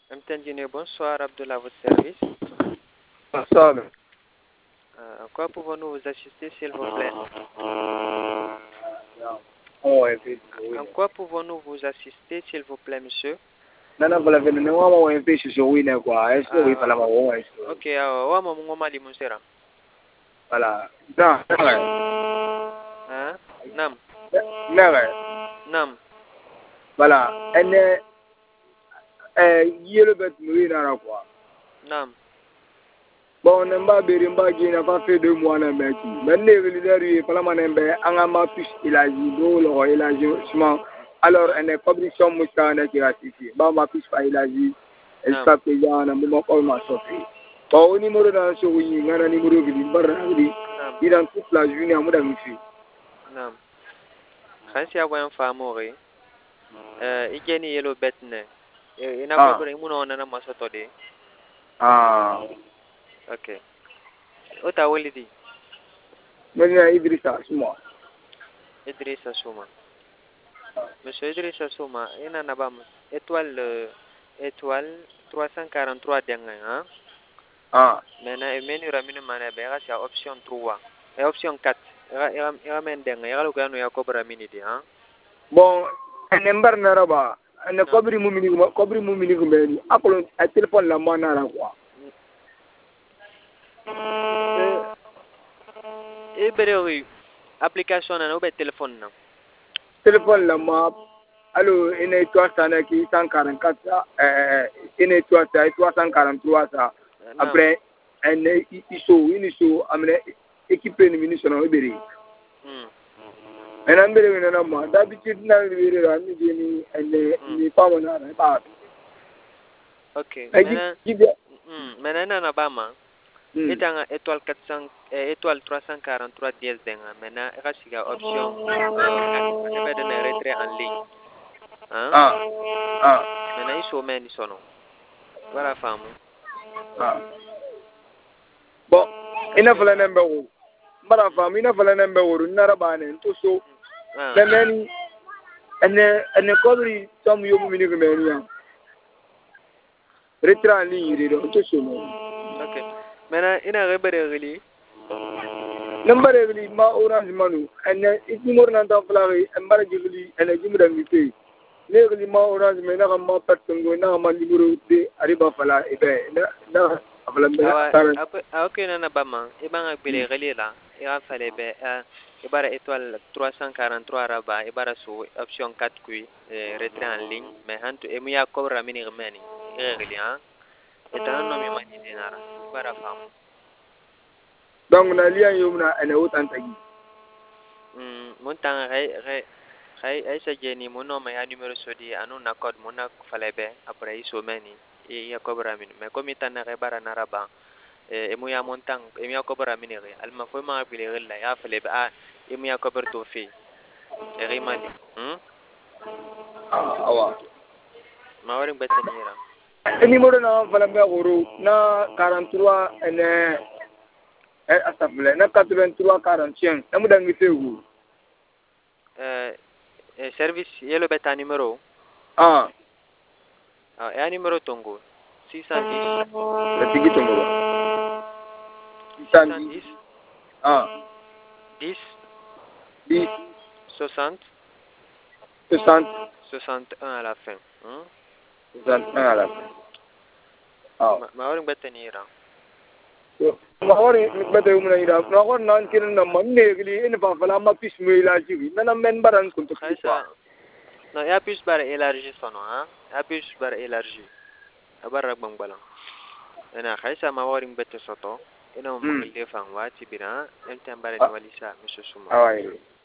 Entendu, bonsoir Abdullah, à votre service. Bonsoir. En quoi pouvons-nous vous assister, s'il vous plaît? En quoi pouvons-nous vous assister, s'il vous plaît, monsieur? Nana bala vene ne wa wa mpe shi so wine kwa eso wi pala ma wa eso. Ok, wa mama limusera. Voilà. Da. Hein? Nam. Nere. Nam. Voilà. Ene yelo bet muri na kwa. Nam. Bon namba beri mba gina fa fait 2 mois na meki. Men ne leader yi pala manembe anga ma plus ilaji do lo ilaji suma. Alors ene publication musta na kirasiti. Ba ma plus fa ilaji. Esta pe yana mo ko ma sofi. Bon numéro dans ce oui ngana numéro bi barra bi. Idan toute la journée amuda mifi. Nam. Khansi agwa famore. Igeni yellow bet ne. Ina ko bere mu no na masoto de. Ah. Ok. Ota walidi. Mena Idrissa Souma. Idrissa Souma. Monsieur Idrissa Souma, ina nabam étoile 343 denga hein. Ah. Maintenant menu ramine mana be ga sia option 3 et option 4. Era men denga ya lo gano ya kobra mini di hein. Bon, number na raba. Ane kobri mu mini gumeni. Akolo a téléphone la mana ra kwa. E bere application na be téléphone na. Téléphone la ma allo ene 300 qui 144 ene 343 ça. Après ene iso amene équipé ni mini sono bere. En ambere wena na ma d'habitude na bere ra ni ni ene ni pa mo na ba. OK. Maintenant na ba ma. Etanga étoile 400 étoile 343 dièse denga. Maintenant era siga option 4 be de retrait en ligne. Hein? Maintenant iso men sono. Wala famu. Bon, ina fala nembe wo. Mara famu ina fala nembe wo na rabane to so. Lemeni ene kobri tom yobu mini gumeni ya. Retrait en ligne do to so. OK. Maintenant ina rebere gili. Number gili ma orange manu ene itimor nan ta fala mbara gili ene jimra ngite. Ne gili ma orange me na ma patungo na ma liburu de ariba fala ebe na afala be. OK na bama ibanga bele gili la. Ira fale be ibara étoile 343 raba ibara so option 4 kui retrait en ligne mais hantu emu ya kobra mini gmeni gili hein. Eta no mi mani dinara ibara famu. Donc na lian yumna ene utan tagi. Montang ay sa jeni mo no may numéro sodi ano na code mo na falebe après iso meni ya kobra min mais comme tan na bara na raba emu ya montang emu ya kobra min re alma fo ma bile rella ya falebe emu ya kobra to fi rimali Awa ma warin betanira numéro na falebe goro na 43 ene asafle na 83 45 emu dangi tegu service yelo beta numéro ya numéro tongo 610 tigi tongo 610 10 10 60 60 61 à la fin 61 à la fin ma warin betanira mahori bete umna ira mahor nan kiran na manne gili in fa fala ma pis me ila jibi nana men baran kuntu khaisa no ya pis bar élargi sono ya pis bar élargi abarra bangbala ena khaisa ma warin bete soto ina mo ngel defan wati bina en tambare ni walisa monsieur Souma